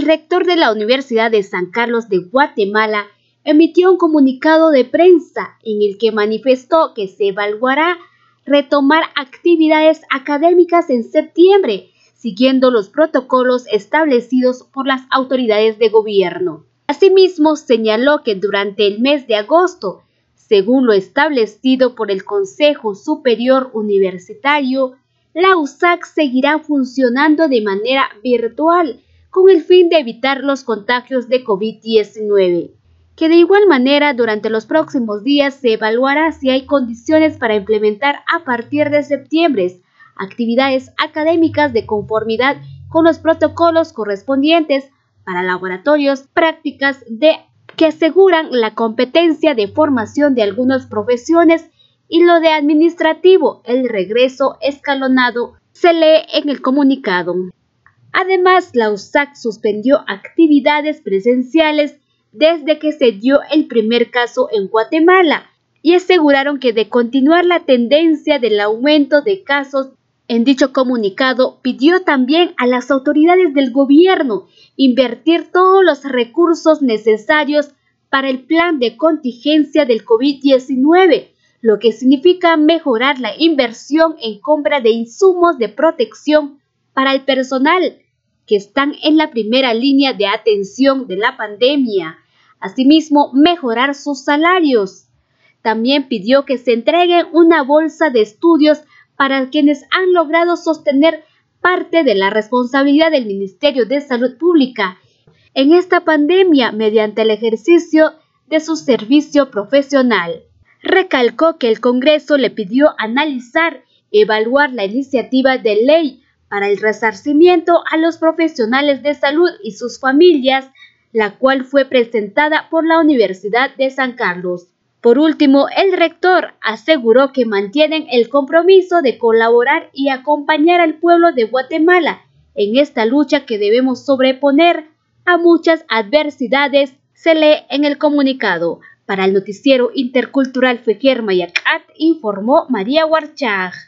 el rector de la Universidad de San Carlos de Guatemala emitió un comunicado de prensa en el que manifestó que se evaluará retomar actividades académicas en septiembre, siguiendo los protocolos establecidos por las autoridades de gobierno. Asimismo, señaló que durante el mes de agosto, según lo establecido por el Consejo Superior Universitario, la USAC seguirá funcionando de manera virtual con el fin de evitar los contagios de COVID-19. Que de igual manera durante los próximos días se evaluará si hay condiciones para implementar a partir de septiembre actividades académicas de conformidad con los protocolos correspondientes para laboratorios, prácticas que aseguran la competencia de formación de algunas profesiones y lo de administrativo, el regreso escalonado, se lee en el comunicado. Además, la USAC suspendió actividades presenciales desde que se dio el primer caso en Guatemala y aseguraron que de continuar la tendencia del aumento de casos, en dicho comunicado pidió también a las autoridades del gobierno invertir todos los recursos necesarios para el plan de contingencia del COVID-19, lo que significa mejorar la inversión en compra de insumos de protección para el personal que están en la primera línea de atención de la pandemia. Asimismo, mejorar sus salarios. También pidió que se entreguen una bolsa de estudios para quienes han logrado sostener parte de la responsabilidad del Ministerio de Salud Pública en esta pandemia mediante el ejercicio de su servicio profesional. Recalcó que el Congreso le pidió analizar y evaluar la iniciativa de ley para el resarcimiento a los profesionales de salud y sus familias, la cual fue presentada por la Universidad de San Carlos. Por último, el rector aseguró que mantienen el compromiso de colaborar y acompañar al pueblo de Guatemala en esta lucha que debemos sobreponer a muchas adversidades, se lee en el comunicado. Para el noticiero intercultural Fejer Mayacat, informó María Huarchaj.